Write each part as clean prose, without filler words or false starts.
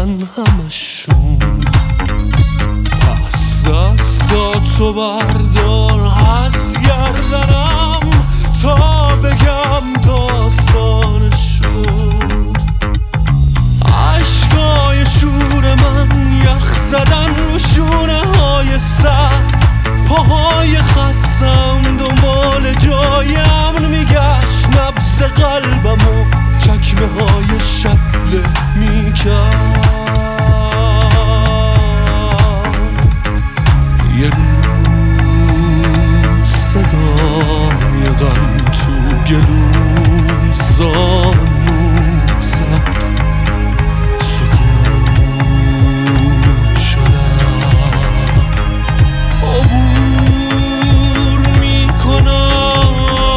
همشون. پس دستاتو بردار از گردنم تا بگم داستانشو. عشقای شور من یخ زدن رو شونه های سخت، پاهای خستم دنبال جای امن میگشت، نبض قلبمو چکمه های شبله میکرد. یه روز صدای غم تو گلوم زانو زد، سکوت شدم عبور میکنم.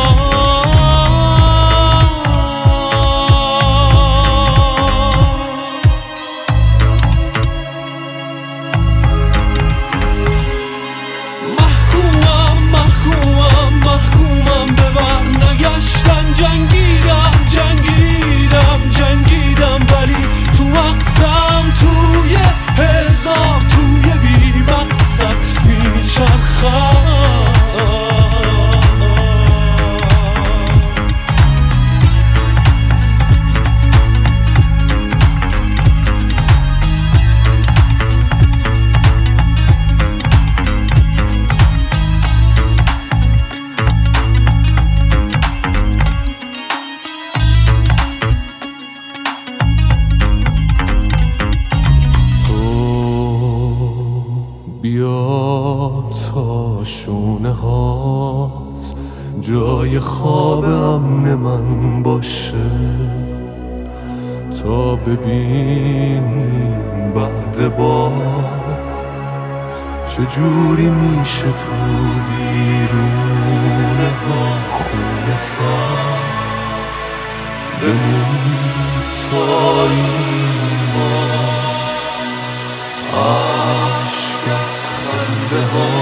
محکومم ببر نگشتن، جنگیدم ولی تو مغزم توی هزار توی بی مقصد میچرخم. بیا تا شونه هات جای خواب امن من باشه، تا ببینیم بعد باخت چجوری میشه تو ویرونه ها خونه ساخت. بمون تا این بار عشق از خنده ها